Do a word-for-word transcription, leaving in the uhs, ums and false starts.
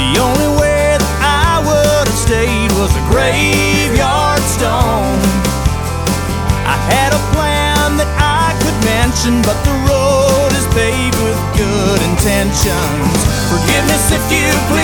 The only way that I would have stayed was a graveyard stone. I had a plan that I could mention, but the road is paved with good intentions. Forgiveness if you please.